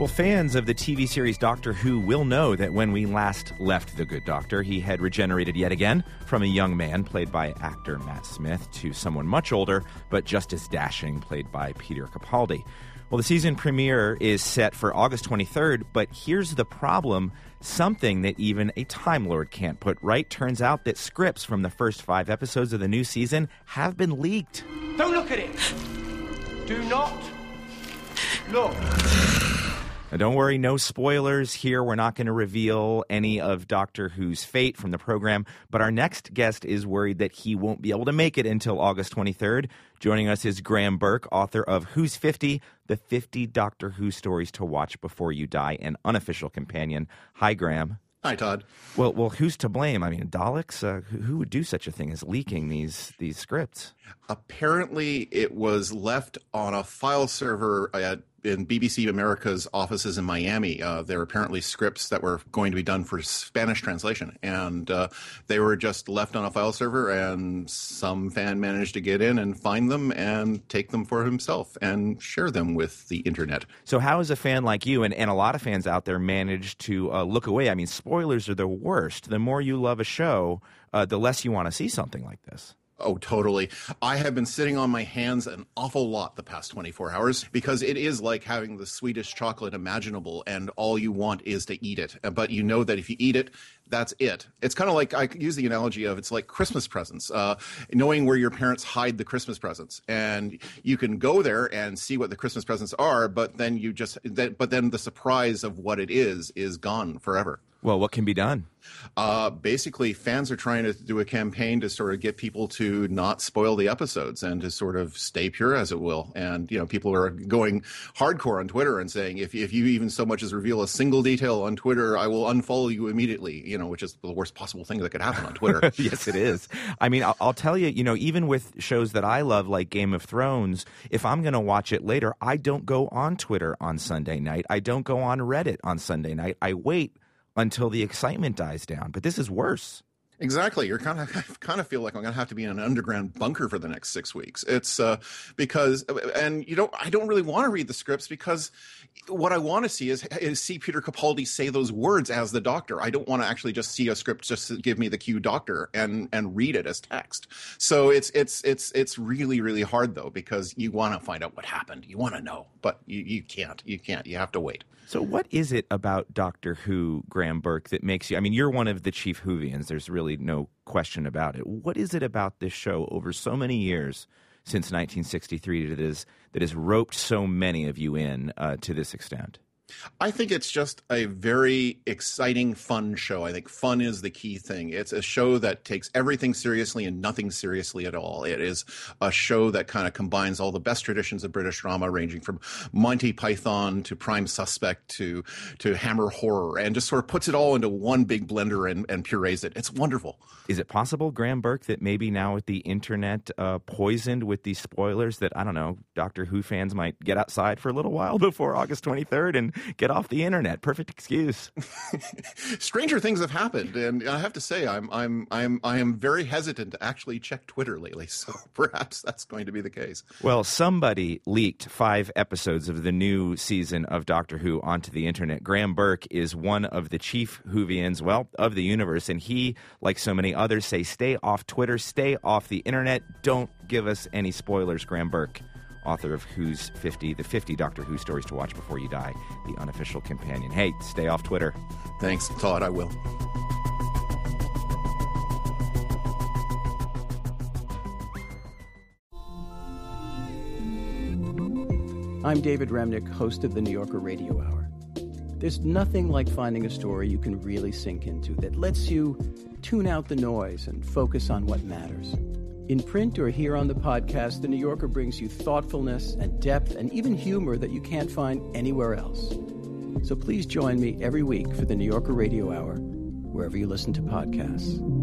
Well, fans of the TV series Doctor Who will know that when we last left the Good Doctor, he had regenerated yet again from a young man, played by actor Matt Smith, to someone much older, but just as dashing, played by Peter Capaldi. Well, the season premiere is set for August 23rd, but here's the problem. Something that even a Time Lord can't put right. Turns out that scripts from the first 5 episodes of the new season have been leaked. Don't look at it! Do not look! Now, don't worry, no spoilers here. We're not going to reveal any of Doctor Who's fate from the program, but our next guest is worried that he won't be able to make it until August 23rd. Joining us is Graham Burke, author of Who's 50? The 50 Doctor Who Stories to Watch Before You Die, an unofficial companion. Hi, Graham. Hi, Todd. Well, who's to blame? I mean, Daleks? Who would do such a thing as leaking these scripts? Apparently, it was left on a file server in BBC America's offices in Miami. There were apparently scripts that were going to be done for Spanish translation, and they were just left on a file server, and some fan managed to get in and find them and take them for himself and share them with the internet. So how has a fan like you and a lot of fans out there managed to look away? I mean, spoilers are the worst. The more you love a show, the less you want to see something like this. Oh, totally. I have been sitting on my hands an awful lot the past 24 hours because it is like having the sweetest chocolate imaginable and all you want is to eat it. But you know that if you eat it, that's it. It's kind of like, I use the analogy of, it's like Christmas presents, knowing where your parents hide the Christmas presents. And you can go there and see what the Christmas presents are, but then then the surprise of what it is gone forever. Well, what can be done? Basically, fans are trying to do a campaign to sort of get people to not spoil the episodes and to sort of stay pure, as it will. And, you know, people are going hardcore on Twitter and saying, if you even so much as reveal a single detail on Twitter, I will unfollow you immediately, you know, which is the worst possible thing that could happen on Twitter. Yes, it is. I mean, I'll tell you, you know, even with shows that I love, like Game of Thrones, if I'm going to watch it later, I don't go on Twitter on Sunday night. I don't go on Reddit on Sunday night. I wait until the excitement dies down. But this is worse. Exactly. I kind of feel like I'm going to have to be in an underground bunker for the next 6 weeks. It's because, and you know, I don't really want to read the scripts because what I want to see is see Peter Capaldi say those words as the Doctor. I don't want to actually just see a script just to give me the cue Doctor and read it as text. So it's really, really hard though, because you want to find out what happened. You want to know, but you can't. You have to wait. So what is it about Doctor Who, Graham Burke, that makes you, I mean, you're one of the chief Whovians. There's really no question about it. What is it about this show over so many years since 1963 that has roped so many of you in to this extent? I think it's just a very exciting, fun show. I think fun is the key thing. It's a show that takes everything seriously and nothing seriously at all. It is a show that kind of combines all the best traditions of British drama, ranging from Monty Python to Prime Suspect to Hammer Horror, and just sort of puts it all into one big blender and purees it. It's wonderful. Is it possible, Graham Burke, that maybe now with the internet poisoned with these spoilers that, I don't know, Doctor Who fans might get outside for a little while before August 23rd and get off the internet? Perfect excuse. Stranger things have happened, and I have to say, I am very hesitant to actually check Twitter lately. So perhaps that's going to be the case. Well, somebody leaked 5 episodes of the new season of Doctor Who onto the internet. Graham Burke is one of the chief Whovians, well, of the universe, and he, like so many others, say stay off Twitter, stay off the internet. Don't give us any spoilers, Graham Burke, author of Who's 50, the 50 Doctor Who Stories to Watch Before You Die, the unofficial companion. Hey, stay off Twitter. Thanks, Todd. I will. I'm David Remnick, host of the New Yorker Radio Hour. There's nothing like finding a story you can really sink into that lets you tune out the noise and focus on what matters. In print or here on the podcast, The New Yorker brings you thoughtfulness and depth and even humor that you can't find anywhere else. So please join me every week for The New Yorker Radio Hour, wherever you listen to podcasts.